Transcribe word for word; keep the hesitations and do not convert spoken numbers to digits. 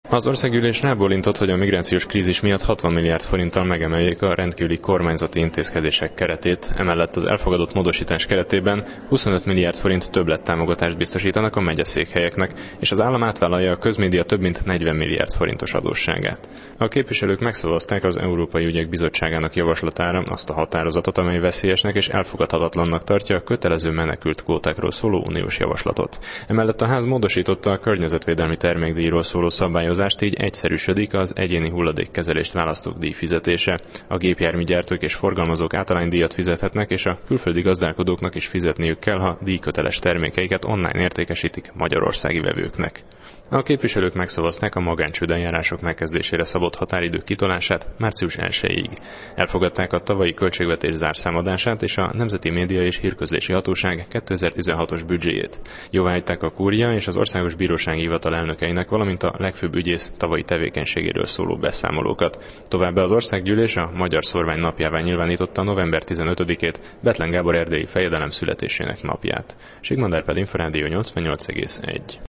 Az országgyűlés rábólintott, hogy a migrációs krízis miatt hatvan milliárd forinttal megemeljék a rendkívüli kormányzati intézkedések keretét, emellett az elfogadott módosítás keretében huszonöt milliárd forint többlettámogatást biztosítanak a megyeszékhelyeknek, és az állam átvállalja a közmédia több mint negyven milliárd forintos adósságát. A képviselők megszavazták az Európai Ügyek Bizottságának javaslatára azt a határozatot, amely veszélyesnek és elfogadhatatlannak tartja a kötelező menekült kvótákról szóló uniós javaslatot. Emellett a ház módosította a környezetvédelmi termékdíjról szóló szabályozást, így egyszerűsödik az egyéni hulladékkezelést választók díjfizetése. A gépjárműgyártók és forgalmazók általánydíjat fizethetnek, és a külföldi gazdálkodóknak is fizetniük kell, ha díjköteles termékeiket online értékesítik magyarországi vevőknek. A képviselők megszavazták a magáncsődeljárások megkezdésére szabott határidő kitolását március elsejéig. Elfogadták a tavalyi költségvetés zárszámadását és a Nemzeti Média és Hírközlési Hatóság kétezer-tizenhatos büdzséjét. Jóváhagyták a kúria és az Országos Bírósági Hivatal elnökeinek, valamint a legfőbb ügyész tavalyi tevékenységéről szóló beszámolókat. Továbbá az országgyűlés a Magyar Szorvány napjává nyilvánította november tizenötödikét, Bethlen Gábor erdélyi fejedelem születésének napját. Sigmond Árpád, Inforádió nyolcvannyolc egész egy.